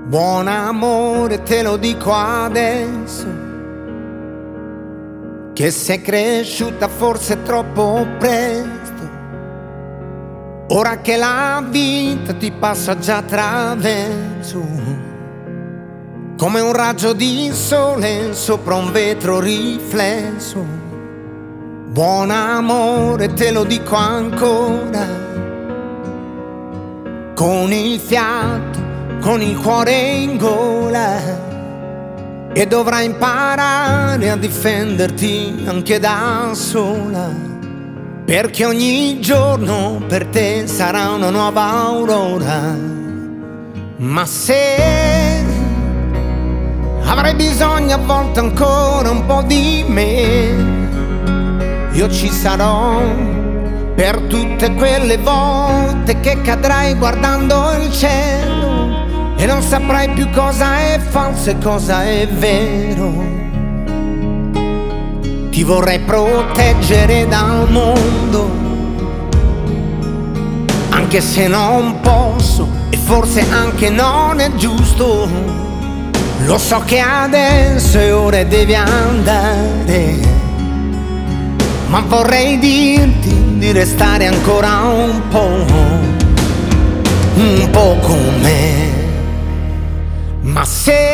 Buon amore, te lo dico adesso, che sei cresciuta forse troppo presto. Ora che la vita ti passa già attraverso, come un raggio di sole sopra un vetro riflesso. Buon amore, te lo dico ancora, con il fiato, con il cuore in gola, e dovrai imparare a difenderti anche da sola, perché ogni giorno per te sarà una nuova aurora. Ma se avrai bisogno a volte ancora un po' di me, io ci sarò per tutte quelle volte che cadrai guardando il cielo e non saprai più cosa è falso e cosa è vero. Ti vorrei proteggere dal mondo, anche se non posso e forse anche non è giusto. Lo so che adesso è ora e devi andare, ma vorrei dirti di restare ancora un po' con me. Ma se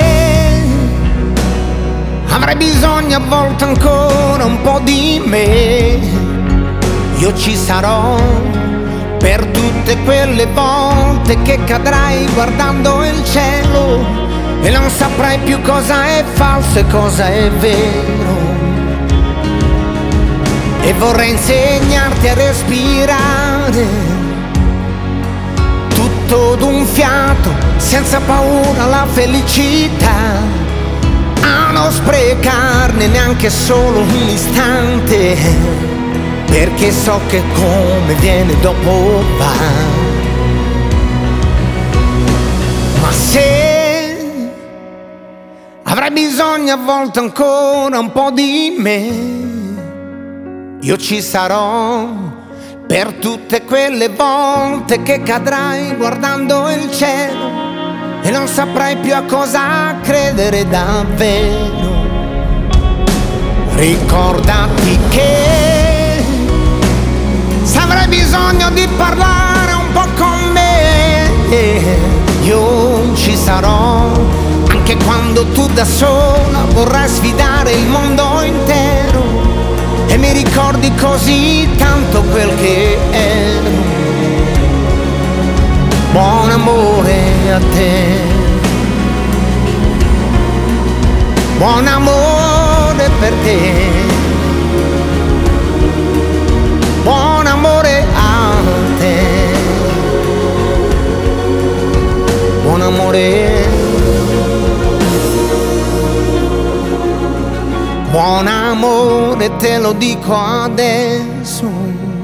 avrai bisogno a volte ancora un po' di me, io ci sarò per tutte quelle volte che cadrai guardando il cielo e non saprai più cosa è falso e cosa è vero. E vorrei insegnarti a respirare tutto d'un fiato, senza paura la felicità, a non sprecarne neanche solo un istante, perché so che come viene dopo va. Ma se avrai bisogno a volte ancora un po' di me, io ci sarò per tutte quelle volte che cadrai guardando il cielo e non saprai più a cosa credere davvero. Ricordati che se avrai bisogno di parlare un po' con me, io ci sarò, anche quando tu da sola vorrai sfidare il mondo intero e mi ricordi così tanto quel che ero. Buon amore a te, buon amore per te, buon amore a te, buon amore. Buon amore, te lo dico adesso,